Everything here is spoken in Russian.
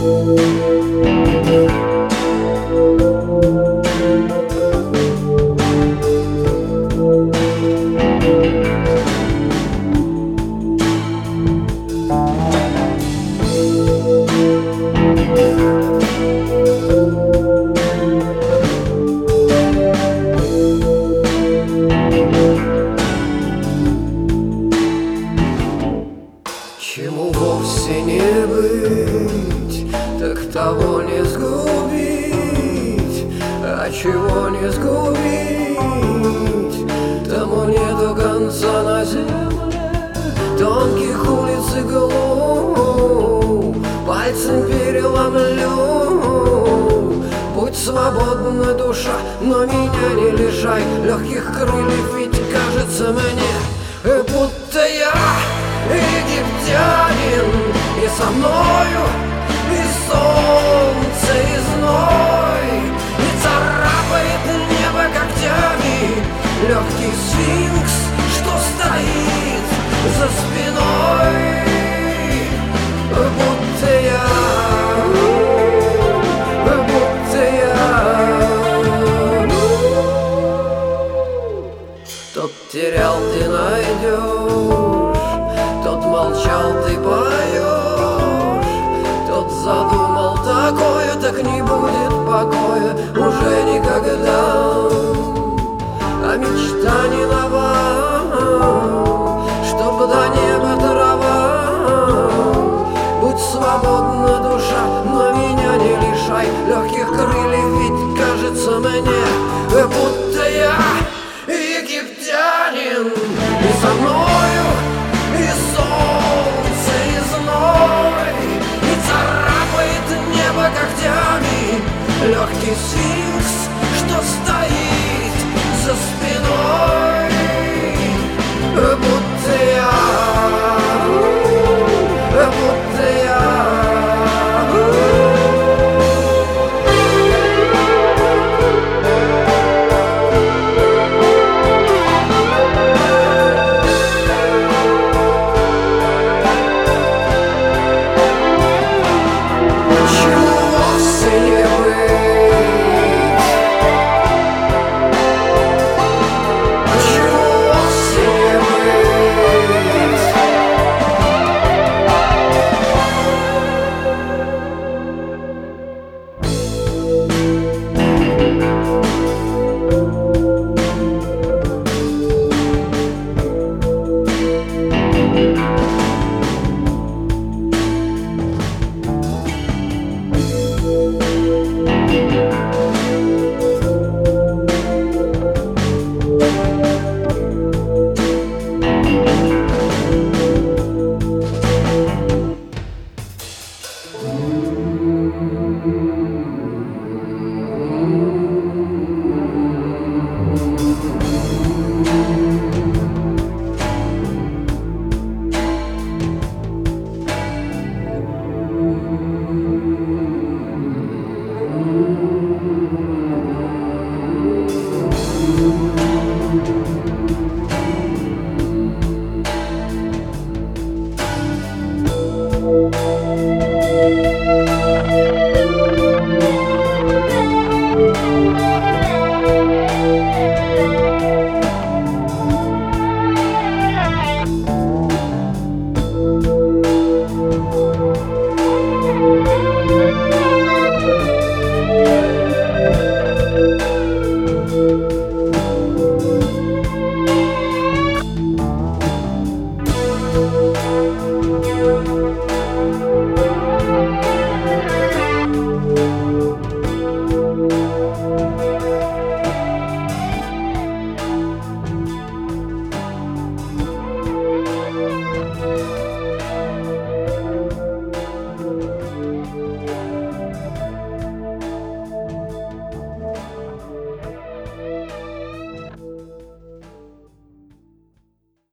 Чему вовсе не быть, так того не сгубить. А чего не сгубить, тому нету конца на земле. Тонких улиц и глубь пальцем переломлю. Будь свободна, душа, но меня не лишай легких крыльев, ведь кажется мне, будто я египтянин, и со мною и солнце, и зной, и царапает небо когтями легкий сфинкс, что стоит за спиной. Будто я, тот терял, ты найдешь, тот молчал, ты поешь, тот задумал такое, так не будет покоя уже никогда. А мечта не нова, чтоб до неба трава. Будь свободна, душа, но меня не лишай легких крыльев, ведь кажется мне, будто я египтянин, и со мною и солнце, и зной, и царапает небо когтями легкий сфинкс, что стоит за спиной. Будто я, будто я. Thank you.